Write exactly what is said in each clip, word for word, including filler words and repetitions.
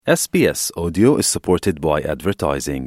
S B S Audio is supported by advertising.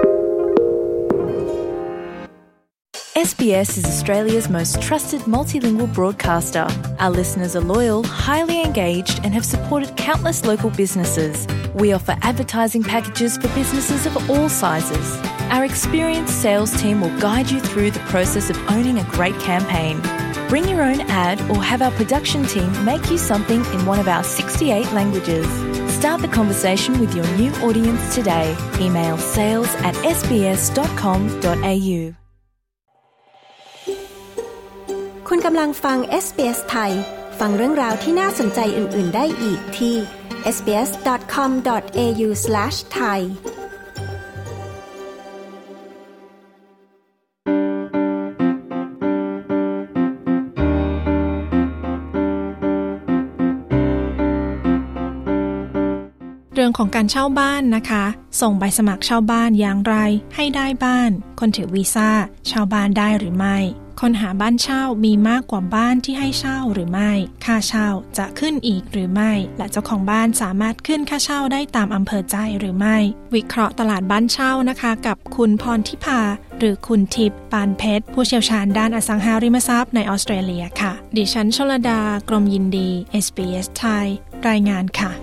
S B S is Australia's most trusted multilingual broadcaster. Our listeners are loyal, highly engaged, and have supported countless local businesses. We offer advertising packages for businesses of all sizes. Our experienced sales team will guide you through the process of owning a great campaign. Bring your own ad or have our production team make you something in one of our sixty-eight languages. Start the conversation with your new audience today. Email sales at s b s dot com dot a u. คุณกำลังฟัง เอส บี เอส ไทยฟังเรื่องราวที่น่าสนใจอื่นๆได้อีกที่ เอส บี เอส ดอท คอม ดอท เอ ยู สแลช ไทยเรื่องของการเช่าบ้านนะคะส่งใบสมัครเช่าบ้านอย่างไรให้ได้บ้านคนถือวีซ่าเช่าบ้านได้หรือไม่คนหาบ้านเช่ามีมากกว่าบ้านที่ให้เช่าหรือไม่ค่าเช่าจะขึ้นอีกหรือไม่และเจ้าของบ้านสามารถขึ้นค่าเช่าได้ตามอำเภอใจหรือไม่วิเคราะห์ตลาดบ้านเช่านะคะกับคุณพรทิพาหรือคุณทิพย์ปานเพชรผู้เชี่ยวชาญด้านอสังหาริมทรัพย์ในออสเตรเลียค่ะดิฉันชลดากรมยินดี เอส บี เอส ไทยรายงานค่ะ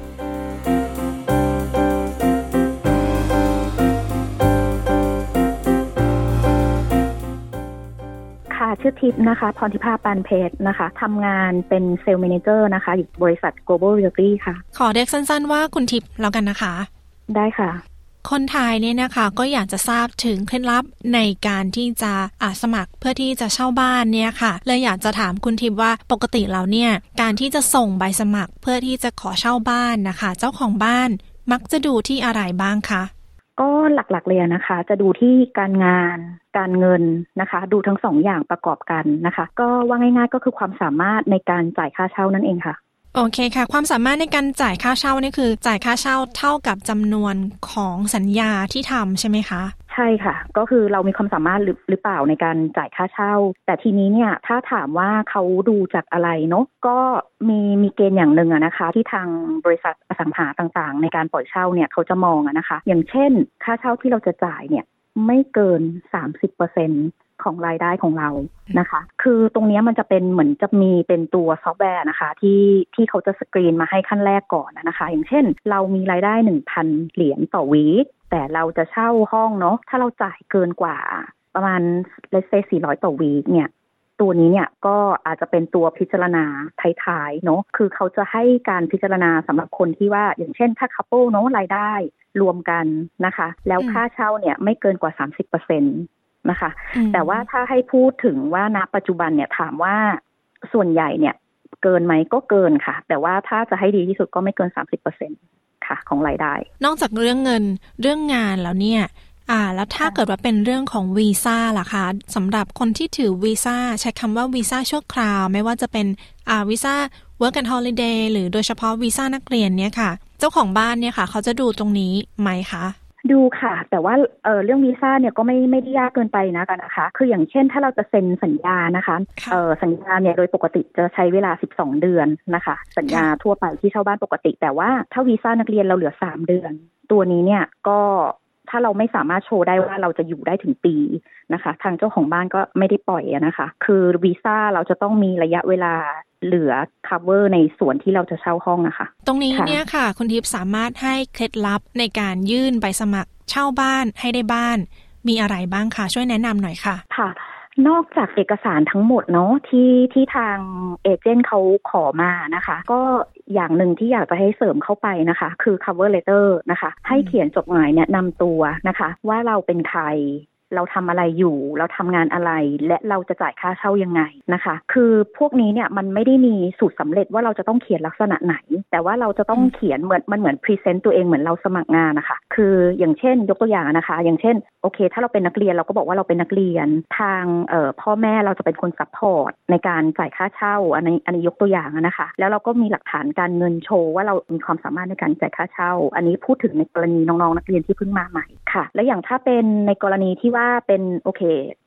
ชื่อทิพย์นะคะพรทิพาปานเพชรนะคะทำงานเป็นเซลล์แมเนเจอร์นะคะอยู่บริษัท Global Realty ค่ะขอเรียกสั้นๆว่าคุณทิพย์แล้วกันนะคะได้ค่ะคนไทยเนี่ยนะคะก็อยากจะทราบถึงเคล็ดลับในการที่จะอาสมัครเพื่อที่จะเช่าบ้านเนี่ยค่ะเลยอยากจะถามคุณทิพย์ว่าปกติแล้วเนี่ยการที่จะส่งใบสมัครเพื่อที่จะขอเช่าบ้านนะคะเจ้าของบ้านมักจะดูที่อะไรบ้างคะก็หลักๆเลยนะคะจะดูที่การงานการเงินนะคะดูทั้งสองอย่างประกอบกันนะคะก็ว่าง่ายๆก็คือความสามารถในการจ่ายค่าเช่านั่นเองค่ะโอเคค่ะความสามารถในการจ่ายค่าเช่านี่คือจ่ายค่าเช่าเท่ากับจำนวนของสัญญาที่ทำใช่ไหมคะใช่ค่ะก็คือเรามีความสามารถหรือหรือเปล่าในการจ่ายค่าเช่าแต่ทีนี้เนี่ยถ้าถามว่าเขาดูจากอะไรเนาะก็มีมีเกณฑ์อย่างหนึ่งอะนะคะที่ทางบริษัทอสังหาต่างๆในการปล่อยเช่าเนี่ยเขาจะมองอะนะคะอย่างเช่นค่าเช่าที่เราจะจ่ายเนี่ยไม่เกิน สามสิบเปอร์เซ็นต์ ของรายได้ของเรานะคะคือตรงนี้มันจะเป็นเหมือนจะมีเป็นตัวซอฟต์แวร์นะคะที่ที่เขาจะสกรีนมาให้ขั้นแรกก่อนนะคะอย่างเช่นเรามีรายได้ หนึ่งพัน เหรียญต่อวีคแต่เราจะเช่าห้องเนาะถ้าเราจ่ายเกินกว่าประมาณเลทเซสี่ร้อยต่อวีคเนี่ยตัวนี้เนี่ยก็อาจจะเป็นตัวพิจารณาท้ายๆเนาะคือเขาจะให้การพิจารณาสำหรับคนที่ว่าอย่างเช่นถ้าคัพเปิลเนาะรายได้รวมกันนะคะแล้วค่าเช่าเนี่ยไม่เกินกว่า สามสิบเปอร์เซ็นต์ นะคะแต่ว่าถ้าให้พูดถึงว่าณปัจจุบันเนี่ยถามว่าส่วนใหญ่เนี่ยเกินไหมก็เกินค่ะแต่ว่าถ้าจะให้ดีที่สุดก็ไม่เกิน สามสิบเปอร์เซ็นต์ ค่ะของรายได้นอกจากเรื่องเงินเรื่องงานแล้วเนี่ยอ่าแล้วถ้าเกิดว่าเป็นเรื่องของวีซ่าล่ะคะสำหรับคนที่ถือวีซ่าใช้คำว่าวีซ่าชั่วคราวไม่ว่าจะเป็นอ่าวีซ่า Work and Holiday หรือโดยเฉพาะวีซ่านักเรียนเนี่ยค่ะเจ้าของบ้านเนี่ยค่ะเขาจะดูตรงนี้ไหมคะดูค่ะแต่ว่าเอ่อเรื่องวีซ่าเนี่ยก็ไม่ไม่ได้ยากเกินไปนะกันนะคะคืออย่างเช่นถ้าเราจะเซ็นสัญญานะคะเอ่อสัญญาเนี่ยโดยปกติจะใช้เวลาสิบสองเดือนนะคะสัญญาทั่วไปที่เช่าบ้านปกติแต่ว่าถ้าวีซ่านักเรียนเราเหลือสามเดือนตัวนี้เนี่ยก็ถ้าเราไม่สามารถโชว์ได้ว่าเราจะอยู่ได้ถึงปีนะคะทางเจ้าของบ้านก็ไม่ได้ปล่อยนะคะคือวีซ่าเราจะต้องมีระยะเวลาเหลือ cover ในส่วนที่เราจะเช่าห้องนะคะตรงนี้เนี่ยค่ะคุณทิพย์สามารถให้เคล็ดลับในการยื่นใบสมัครเช่าบ้านให้ได้บ้านมีอะไรบ้างคะช่วยแนะนำหน่อยค่ะค่ะนอกจากเอกสารทั้งหมดเนาะที่ที่ทางเอเจนต์เขาขอมานะคะก็อย่างหนึ่งที่อยากจะให้เสริมเข้าไปนะคะคือ cover letter นะคะให้เขียนจดหมายแนะนำตัวนะคะว่าเราเป็นใครเราทำอะไรอยู่เราทำงานอะไรและเราจะจ่ายค่าเช่ายังไงนะคะคือพวกนี้เนี่ยมันไม่ได้มีสูตรสำเร็จว่าเราจะต้องเขียนลักษณะไหนแต่ว่าเราจะต้องเขียนเหมือนมันเหมือนพรีเซนต์ตัวเองเหมือนเราสมัครงานนะคะคืออย่างเช่นยกตัวอย่างนะคะอย่างเช่นโอเคถ้าเราเป็นนักเรียนเราก็บอกว่าเราเป็นนักเรียนทางเอ่อพ่อแม่เราจะเป็นคนซัพพอร์ตในการจ่ายค่าเช่าอันนี้อันนี้ยกตัวอย่างนะคะแล้วเราก็มีหลักฐานการเงินโชว์ว่าเรามีความสามารถในการจ่ายค่าเช่าอันนี้พูดถึงในกรณีน้องๆนักเรียนที่เพิ่งมาใหม่ค่ะและอย่างถ้าเป็นในกรณีที่ว่าเป็นโอเค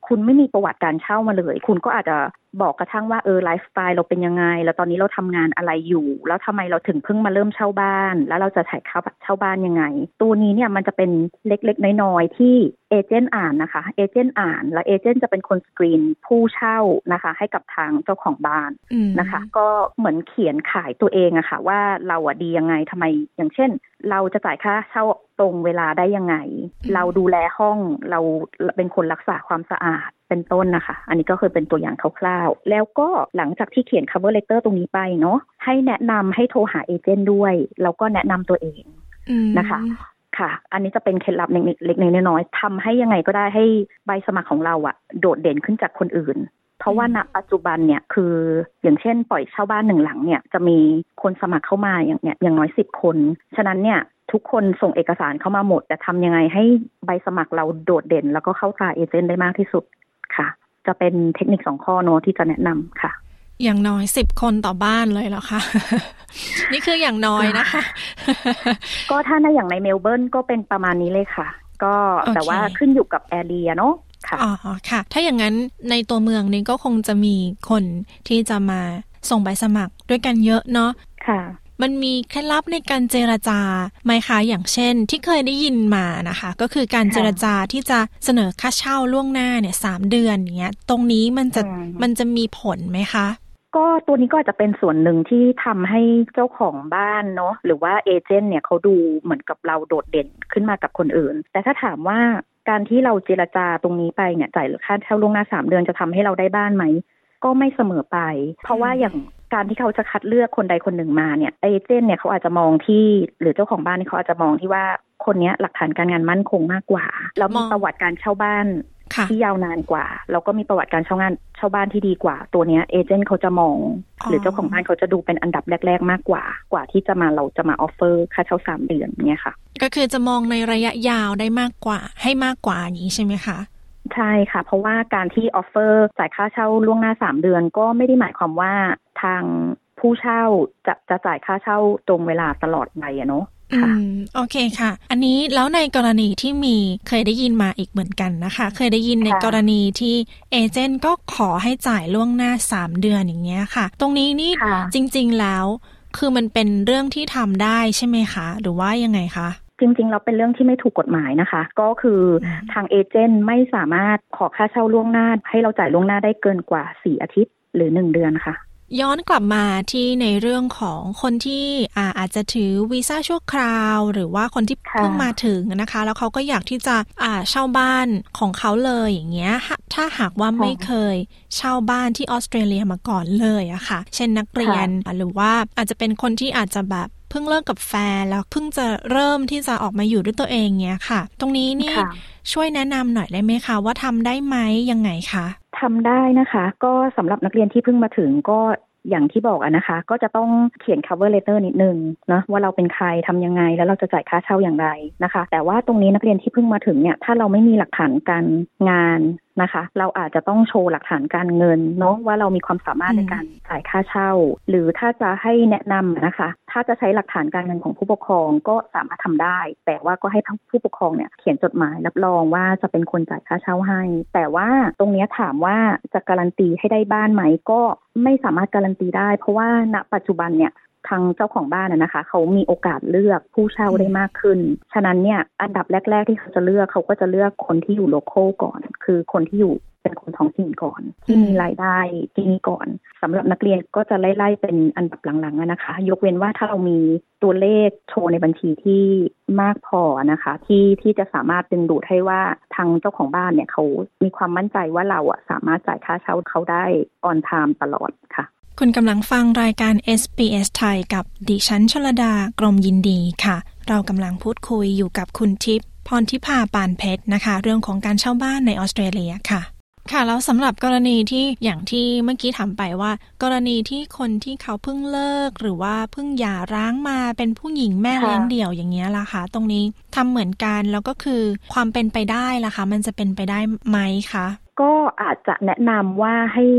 คุณไม่มีประวัติการเช่ามาเลยคุณก็อาจจะบอกกระทั่งว่าเออไลฟ์สไตล์เราเป็นยังไงแล้วตอนนี้เราทำงานอะไรอยู่แล้วทำไมเราถึงเพิ่งมาเริ่มเช่าบ้านแล้วเราจะถ่ายค่าเช่าบ้านยังไงตัวนี้เนี่ยมันจะเป็นเล็กๆน้อยๆที่เอเจนต์อ่านนะคะเอเจนต์อ่านแล้วเอเจนต์จะเป็นคนสกรีนผู้เช่านะคะให้กับทางเจ้าของบ้านนะคะก็เหมือนเขียนขายตัวเองอะค่ะว่าเราอะดียังไงทำไมอย่างเช่นเราจะจ่ายค่าเช่าตรงเวลาได้ยังไงเราดูแลห้องเราเป็นคนรักษาความสะอาดเป็นต้นนะคะอันนี้ก็เคยเป็นตัวอย่างคร่าวๆแล้วก็หลังจากที่เขียน cover letter ตรงนี้ไปเนาะให้แนะนำให้โทรหาเอเจนต์ด้วยแล้วก็แนะนำตัวเองนะคะค่ะอันนี้จะเป็นเคล็ดลับเล็กๆน้อยๆทำให้ยังไงก็ได้ให้ใบสมัครของเราอะโดดเด่นขึ้นจากคนอื่นเพราะว่าณปัจจุบันเนี่ยคืออย่างเช่นปล่อยเช่าบ้านหนึ่งหลังเนี่ยจะมีคนสมัครเข้ามาอย่างเนี้ยอย่างน้อยสิบคนฉะนั้นเนี่ยทุกคนส่งเอกสารเข้ามาหมดแต่ทำยังไงให้ใบสมัครเราโดดเด่นแล้วก็เข้าตาเอเจนต์ได้มากที่สุดค่ะจะเป็นเทคนิคสองข้อเนาะที่จะแนะนำค่ะอย่างน้อยสิบคนต่อบ้านเลยเหรอคะ นี่คืออย่างน้อยนะคะก็ถ้าในอย่างในเมลเบิร์นก็เป็นประมาณนี้เลยค่ะก็ okay. แต่ว่าขึ้นอยู่กับแอเรียเนาะค่ะอ๋อค่ะถ้าอย่างนั้นในตัวเมืองนี้ก็คงจะมีคนที่จะมาส่งใบสมัครด้วยกันเยอะเนาะค่ะมันมีเคล็ดลับในการเจรจาไหมคะอย่างเช่นที่เคยได้ยินมานะคะก็คือการเจรจาที่จะเสนอค่าเช่าล่วงหน้าเนี่ยสามเดือนอย่างเงี้ยตรงนี้มันจะมันจะมีผลไหมคะก็ตัวนี้ก็อาจจะเป็นส่วนหนึ่งที่ทำให้เจ้าของบ้านเนาะหรือว่าเอเจนต์เนี่ยเขาดูเหมือนกับเราโดดเด่นขึ้นมากับคนอื่นแต่ถ้าถามว่าการที่เราเจรจาตรงนี้ไปเนี่ยจ่ายค่าเช่าล่วงหน้าสามเดือนจะทำให้เราได้บ้านไหมก็ไม่เสมอไปเพราะว่าอย่างการที่เขาจะคัดเลือกคนใดคนหนึ่งมาเนี่ยเอเจนต์เนี่ยเขาอาจจะมองที่หรือเจ้าของบ้านนี่เขาอาจจะมองที่ว่าคนนี้หลักฐานการงานมั่นคงมากกว่าแล้วมีประวัติการเช่าบ้านที่ยาวนานกว่าแล้วก็มีประวัติการเช่างานเช่าบ้านที่ดีกว่าตัวเนี้ยเอเจนต์เขาจะมองหรือเจ้าของบ้านเขาจะดูเป็นอันดับแรกๆมากกว่ากว่าที่จะมาเราจะมาออฟเฟอร์ค่าเช่าสามเดือนเนี่ยค่ะก็คือจะมองในระยะยาวได้มากกว่าให้มากกว่านี้ใช่ไหมคะใช่ค่ะเพราะว่าการที่ออฟเฟอร์จ่ายค่าเช่าล่วงหน้าสามเดือนก็ไม่ได้หมายความว่าทางผู้เช่าจะจะจ่ายค่าเช่าตรงเวลาตลอดไปอะเนาะอืมโอเคค่ะอันนี้แล้วในกรณีที่มีเคยได้ยินมาอีกเหมือนกันนะคะเคยได้ยินในกรณีที่เอเจนต์ก็ขอให้จ่ายล่วงหน้าสามเดือนอย่างเงี้ยค่ะตรงนี้นี่จริงๆแล้วคือมันเป็นเรื่องที่ทำได้ใช่ไหมคะหรือว่ายังไงคะจริงๆเราเป็นเรื่องที่ไม่ถูกกฎหมายนะคะก็คือทางเอเจนต์ไม่สามารถขอค่าเช่าล่วงหน้าให้เราจ่ายล่วงหน้าได้เกินกว่าสี่อาทิตย์หรือหนึ่งเดือนค่ะย้อนกลับมาที่ในเรื่องของคนที่อาอาจจะถือวีซ่าชั่วคราวหรือว่าคนที่เพิ่งมาถึงนะคะแล้วเขาก็อยากที่จะอ่าเช่าบ้านของเขาเลยอย่างเงี้ยถ้าหากว่าไม่เคยเช่าบ้านที่ออสเตรเลียมาก่อนเลยอะค่ะเช่นนักเรียนหรือว่าอาจจะเป็นคนที่อาจจะแบบเพิ่งเลิกกับแฟนแล้วเพิ่งจะเริ่มที่จะออกมาอยู่ด้วยตัวเองเงี้ยค่ะตรงนี้นี่ช่วยแนะนำหน่อยได้ไหมคะว่าทำได้ไหมยังไงคะทำได้นะคะก็สำหรับนักเรียนที่เพิ่งมาถึงก็อย่างที่บอกอะนะคะก็จะต้องเขียน cover letter นิดนึงนะว่าเราเป็นใครทำยังไงแล้วเราจะจ่ายค่าเช่าอย่างไรนะคะแต่ว่าตรงนี้นักเรียนที่เพิ่งมาถึงเนี่ยถ้าเราไม่มีหลักฐานการงานนะคะเราอาจจะต้องโชว์หลักฐานการเงินเนาะว่าเรามีความสามารถในการจ่ายค่าเช่าหรือถ้าจะให้แนะนำนะคะถ้าจะใช้หลักฐานการเงินของผู้ปกครองก็สามารถทำได้แต่ว่าก็ให้ผู้ปกครองเนี่ยเขียนจดหมายรับรองว่าจะเป็นคนจ่ายค่าเช่าให้แต่ว่าตรงนี้ถามว่าจะการันตีให้ได้บ้านไหมก็ไม่สามารถการันตีได้เพราะว่าณปัจจุบันเนี่ยทางเจ้าของบ้านนะคะเขามีโอกาสเลือกผู้เช่าได้มากขึ้นฉะนั้นเนี่ยอันดับแรกๆที่เขาจะเลือกเขาก็จะเลือกคนที่อยู่โลคอลก่อนคือคนที่อยู่เป็นคนท้องถิ่นก่อนที่มีรายได้ที่นี่ก่อนสำหรับนักเรียนก็จะไล่ๆเป็นอันดับหลังๆนะคะยกเว้นว่าถ้าเรามีตัวเลขโชว์ในบัญชีที่มากพอนะคะที่ที่จะสามารถดึงดูดให้ว่าทางเจ้าของบ้านเนี่ยเขามีความมั่นใจว่าเราอะสามารถจ่ายค่าเช่าเขาได้ออนไทม์ตลอดค่ะคุณกำลังฟังรายการ เอส บี เอส ไทยกับดิฉันชลดากรมยินดีค่ะเรากำลังพูดคุยอยู่กับคุณทิพย์พรทิพาปานเพชรนะคะเรื่องของการเช่าบ้านในออสเตรเลียค่ะค่ะแล้วสำหรับกรณีที่อย่างที่เมื่อกี้ถามไปว่ากรณีที่คนที่เขาเพิ่งเลิกหรือว่าเพิ่งหย่าร้างมาเป็นผู้หญิงแม่เลี้ยงเดี่ยวอย่างเงี้ยล่ะคะตรงนี้ทำเหมือนกันแล้วก็คือความเป็นไปได้ล่ะคะมันจะเป็นไปได้ไหมคะก็อาจจะแนะนำว่าให้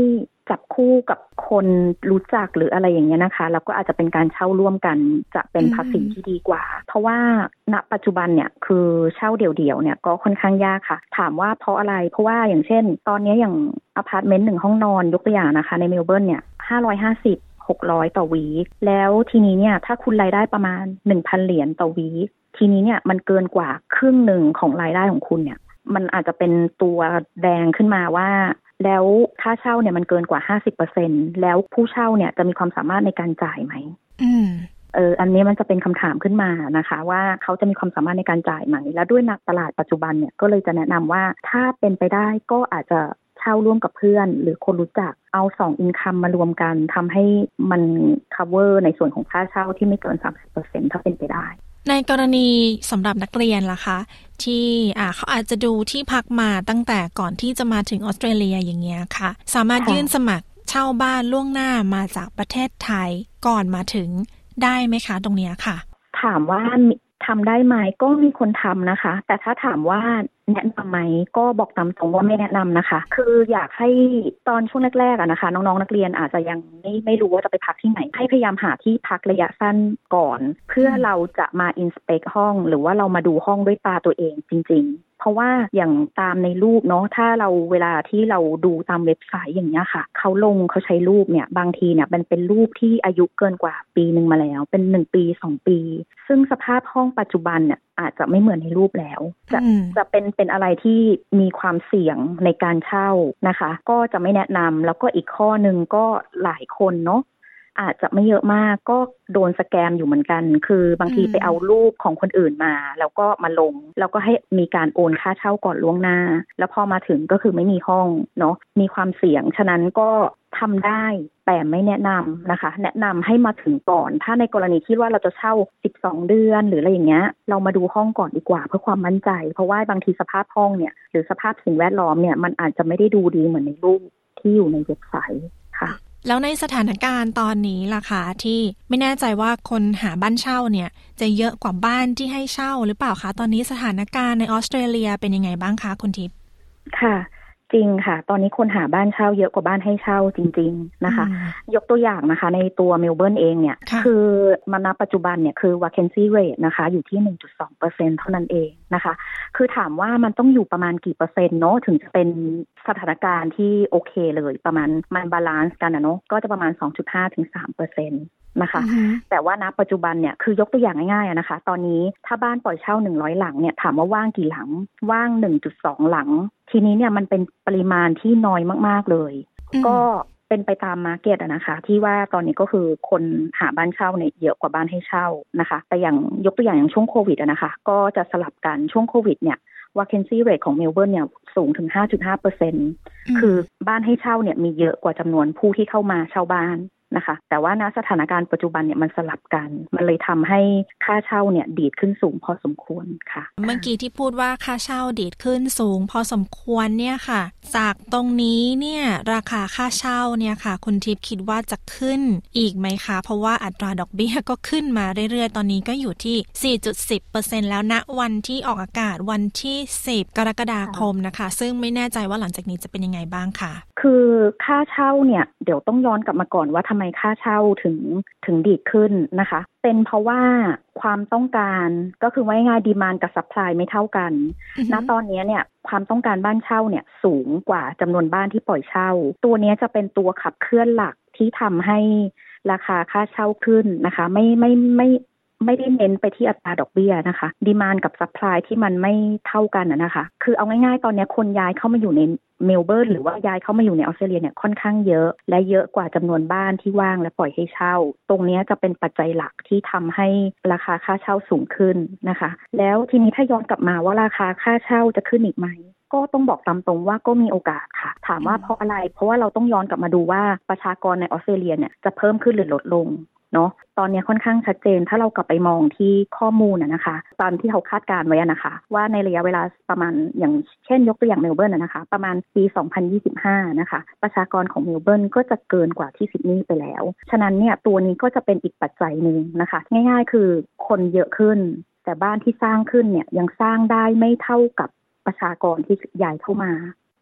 จับคู่กับคนรู้จักหรืออะไรอย่างเงี้ยนะคะแล้วก็อาจจะเป็นการเช่าร่วมกันจะเป็นภาษีที่ดีกว่าเพราะว่าณปัจจุบันเนี่ยคือเช่าเดี่ยวๆเนี่ยก็ค่อนข้างยากค่ะถามว่าเพราะอะไรเพราะว่าอย่างเช่นตอนนี้อย่างอพาร์ตเมนต์หนึ่งห้องนอนยกตัวอย่างนะคะในเมลเบิร์นเนี่ยห้าร้อยห้าสิบ หกร้อยต่อวีคแล้วทีนี้เนี่ยถ้าคุณรายได้ประมาณ หนึ่งพัน เหรียญต่อวีคทีนี้เนี่ยมันเกินกว่าครึ่งหนึ่งของรายได้ของคุณเนี่ยมันอาจจะเป็นตัวแดงขึ้นมาว่าแล้วค่าเช่าเนี่ยมันเกินกว่า ห้าสิบเปอร์เซ็นต์ แล้วผู้เช่าเนี่ยจะมีความสามารถในการจ่ายไหมอืมเอออันนี้มันจะเป็นคำถามขึ้นมานะคะว่าเขาจะมีความสามารถในการจ่ายไหมและด้วยนักตลาดปัจจุบันเนี่ยก็เลยจะแนะนำว่าถ้าเป็นไปได้ก็อาจจะเช่าร่วมกับเพื่อนหรือคนรู้จักเอาสองอินคัมมารวมกันทำให้มัน cover ในส่วนของค่าเช่าที่ไม่เกิน สามสิบเปอร์เซ็นต์ ถ้าเป็นไปได้ในกรณีสำหรับนักเรียนล่ะคะที่อ่าเขาอาจจะดูที่พักมาตั้งแต่ก่อนที่จะมาถึงออสเตรเลียอย่างเงี้ยค่ะสามารถยื่นสมัครเช่าบ้านล่วงหน้ามาจากประเทศไทยก่อนมาถึงได้ไหมคะตรงเนี้ยค่ะถามว่าทำได้ไหมก็มีคนทำนะคะแต่ถ้าถามว่าแนะนำไหมก็บอกตามตรงว่าไม่แนะนำนะคะคืออยากให้ตอนช่วงแรกๆอะนะคะน้องๆนักเรียนอาจจะยังไม่ไม่รู้ว่าจะไปพักที่ไหนให้พยายามหาที่พักระยะสั้นก่อนเพื่อเราจะมาอินสเปกห้องหรือว่าเรามาดูห้องด้วยตาตัวเองจริงๆเพราะว่าอย่างตามในรูปเนาะถ้าเราเวลาที่เราดูตามเว็บไซต์อย่างเงี้ยค่ะเขาลงเขาใช้รูปเนี่ยบางทีเนี่ยมันเป็นรูปที่อายุเกินกว่าปีนึงมาแล้วเป็นหนึ่งปีสองปีซึ่งสภาพห้องปัจจุบันเนี่ยอาจจะไม่เหมือนในรูปแล้วจะจะเป็นเป็นอะไรที่มีความเสี่ยงในการเช่านะคะก็จะไม่แนะนำแล้วก็อีกข้อนึงก็หลายคนเนาะอาจจะไม่เยอะมากก็โดนสแกมอยู่เหมือนกันคือบางทีไปเอารูปของคนอื่นมาแล้วก็มาลงแล้วก็ให้มีการโอนค่าเช่าก่อนล่วงหน้าแล้วพอมาถึงก็คือไม่มีห้องเนาะมีความเสี่ยงฉะนั้นก็ทำได้แต่ไม่แนะนำนะคะแนะนำให้มาถึงก่อนถ้าในกรณีที่ว่าเราจะเช่าสิบสองเดือนหรืออะไรอย่างเงี้ยเรามาดูห้องก่อนดีกว่าเพื่อความมั่นใจเพราะว่าบางทีสภาพห้องเนี่ยหรือสภาพสิ่งแวดล้อมเนี่ยมันอาจจะไม่ได้ดูดีเหมือนในรูปที่อยู่ในเว็บไซต์ค่ะแล้วในสถานการณ์ตอนนี้ล่ะคะที่ไม่แน่ใจว่าคนหาบ้านเช่าเนี่ยจะเยอะกว่าบ้านที่ให้เช่าหรือเปล่าคะตอนนี้สถานการณ์ในออสเตรเลียเป็นยังไงบ้างคะคุณทิพย์ค่ะจริงค่ะตอนนี้คนหาบ้านเช่าเยอะกว่าบ้านให้เช่าจริงๆนะคะยกตัวอย่างนะคะในตัวเมลเบิร์นเองเนี่ยคือมาณปัจจุบันเนี่ยคือ vacancy rate นะคะอยู่ที่ หนึ่งจุดสองเปอร์เซ็นต์ เท่านั้นเองนะคะคือถามว่ามันต้องอยู่ประมาณกี่เปอร์เซ็นต์เนาะถึงจะเป็นสถานการณ์ที่โอเคเลยประมาณมันบาลานซ์กันนะเนาะก็จะประมาณ สองจุดห้าถึงสามเปอร์เซ็นต์ นะคะ uh-huh. แต่ว่าณปัจจุบันเนี่ยคือยกตัวอย่างง่ายๆนะคะตอนนี้ถ้าบ้านปล่อยเช่าหนึ่งร้อยหลังเนี่ยถามว่าว่างกี่หลังว่าง หนึ่งจุดสอง หลังทีนี้เนี่ยมันเป็นปริมาณที่น้อยมากๆเลย uh-huh. ก็เป็นไปตามมาร์เก็ตอะนะคะที่ว่าตอนนี้ก็คือคนหาบ้านเช่าเนี่ยเยอะกว่าบ้านให้เช่านะคะแต่อย่างยกตัวอย่างอย่างช่วงโควิดอะนะคะก็จะสลับกันช่วงโควิดเนี่ยvacancy rate ของเมลเบิร์นเนี่ยสูงถึง ห้าจุดห้าเปอร์เซ็นต์ คือบ้านให้เช่าเนี่ยมีเยอะกว่าจำนวนผู้ที่เข้ามาเช่าบ้านนะคะแต่ว่าณสถานการณ์ปัจจุบันเนี่ยมันสลับกันมันเลยทำให้ค่าเช่าเนี่ยดีดขึ้นสูงพอสมควรค่ะเมื่อกี้ที่พูดว่าค่าเช่าดีดขึ้นสูงพอสมควรเนี่ยค่ะจากตรงนี้เนี่ยราคาค่าเช่าเนี่ยค่ะคุณทิพย์คิดว่าจะขึ้นอีกไหมคะเพราะว่าอัตราดอกเบี้ยก็ขึ้นมาเรื่อยๆตอนนี้ก็อยู่ที่ สี่จุดหนึ่งศูนย์เปอร์เซ็นต์ แล้วณวันที่ออกอากาศวันที่สิบกรกฎาคมนะคะซึ่งไม่แน่ใจว่าหลังจากนี้จะเป็นยังไงบ้างค่ะคือค่าเช่าเนี่ยเดี๋ยวต้องย้อนกลับมาก่อนว่าทำไมค่าเช่าถึงถึงดีดขึ้นนะคะเป็นเพราะว่าความต้องการก็คือว่าง่ายดีมานด์กับซัพพลายไม่เท่ากัน uh-huh. ณตอนนี้เนี่ยความต้องการบ้านเช่าเนี่ยสูงกว่าจำนวนบ้านที่ปล่อยเช่าตัวนี้จะเป็นตัวขับเคลื่อนหลักที่ทำให้ราคาค่าเช่าขึ้นนะคะไม่ไม่ไม่ไม่ได้เน้นไปที่อัตราดอกเบี้ยนะคะดีมานด์กับซัพพลายที่มันไม่เท่ากันนะคะคือเอาง่ายๆตอนนี้คนย้ายเข้ามาอยู่ในเมลเบิร์นหรือว่าย้ายเข้ามาอยู่ในออสเตรเลียเนี่ยค่อนข้างเยอะและเยอะกว่าจำนวนบ้านที่ว่างและปล่อยให้เช่าตรงนี้จะเป็นปัจจัยหลักที่ทำให้ราคาค่าเช่าสูงขึ้นนะคะแล้วทีนี้ถ้าย้อนกลับมาว่าราคาค่าเช่าจะขึ้นอีกไหมก็ต้องบอกตามตรงว่าก็มีโอกาสค่ะถามว่าเพราะอะไรเพราะว่าเราต้องย้อนกลับมาดูว่าประชากรในออสเตรเลียเนี่ยจะเพิ่มขึ้นหรือลดลงเนาะตอนนี้ค่อนข้างชัดเจนถ้าเรากลับไปมองที่ข้อมูลนะคะตอนที่เขาคาดการไว้นะคะว่าในระยะเวลาประมาณอย่างเช่นยกตัวอย่างเมลเบิร์นนะคะประมาณปีสองพันยี่สิบห้านะคะประชากรของเมลเบิร์นก็จะเกินกว่าที่ซิดนีย์ไปแล้วฉะนั้นเนี่ยตัวนี้ก็จะเป็นอีกปัจจัยนึงนะคะง่ายๆคือคนเยอะขึ้นแต่บ้านที่สร้างขึ้นเนี่ยยังสร้างได้ไม่เท่ากับประชากรที่ย้ายเข้ามา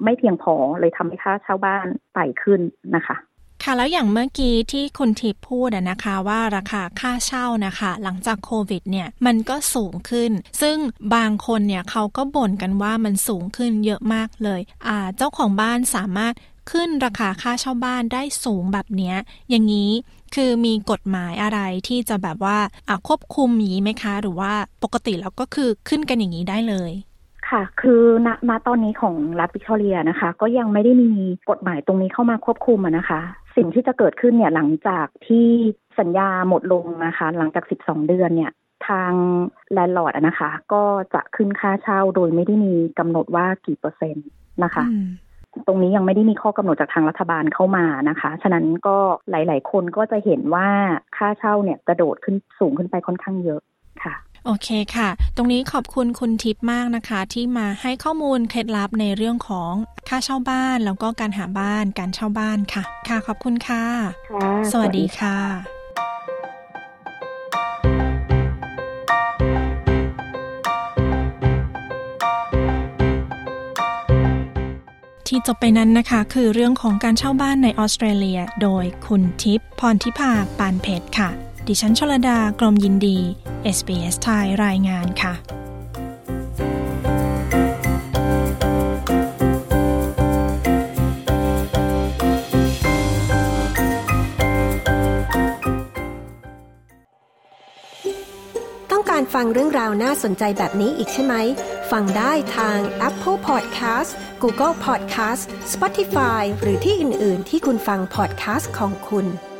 ไม่เพียงพอเลยทำให้ค่าเช่าบ้านไต่ขึ้นนะคะค่ะแล้วอย่างเมื่อกี้ที่คุณทิพย์พูดนะคะว่าราคาค่าเช่านะคะหลังจากโควิดเนี่ยมันก็สูงขึ้นซึ่งบางคนเนี่ยเขาก็บ่นกันว่ามันสูงขึ้นเยอะมากเลยอ่าเจ้าของบ้านสามารถขึ้นราคาค่าเช่าบ้านได้สูงแบบเนี้ยอย่างนี้คือมีกฎหมายอะไรที่จะแบบว่าอ่าควบคุมอย่างนี้ไหมคะหรือว่าปกติแล้วก็คือขึ้นกันอย่างนี้ได้เลยค่ะคือณณตอนนี้ของรัฐวิกตอเรียนะคะก็ยังไม่ได้มีกฎหมายตรงนี้เข้ามาควบคุมนะคะสิ่งที่จะเกิดขึ้นเนี่ยหลังจากที่สัญญาหมดลงนะคะหลังจากสิบสองเดือนเนี่ยทางแลนด์ลอร์ดนะคะก็จะขึ้นค่าเช่าโดยไม่ได้มีกำหนดว่ากี่เปอร์เซ็นต์นะคะตรงนี้ยังไม่ได้มีข้อกำหนดจากทางรัฐบาลเข้ามานะคะฉะนั้นก็หลายๆคนก็จะเห็นว่าค่าเช่าเนี่ยกระโดดขึ้นสูงขึ้นไปค่อนข้างเยอะค่ะโอเคค่ะตรงนี้ขอบคุณคุณทิพย์มากนะคะที่มาให้ข้อมูลเคล็ดลับในเรื่องของค่าเช่าบ้านแล้วก็การหาบ้านการเช่าบ้านค่ะค่ะขอบคุณค่ะค่ะสวัสดีค่ะที่จบไปนั้นนะคะคือเรื่องของการเช่าบ้านในออสเตรเลียโดยคุณทิพย์พรทิพาปานเพชรค่ะดิฉันชลดากรมยินดี เอส บี เอส ไทยรายงานค่ะต้องการฟังเรื่องราวน่าสนใจแบบนี้อีกใช่ไหมฟังได้ทาง Apple Podcast Google Podcast Spotify หรือที่อื่นๆที่คุณฟัง podcast ของคุณ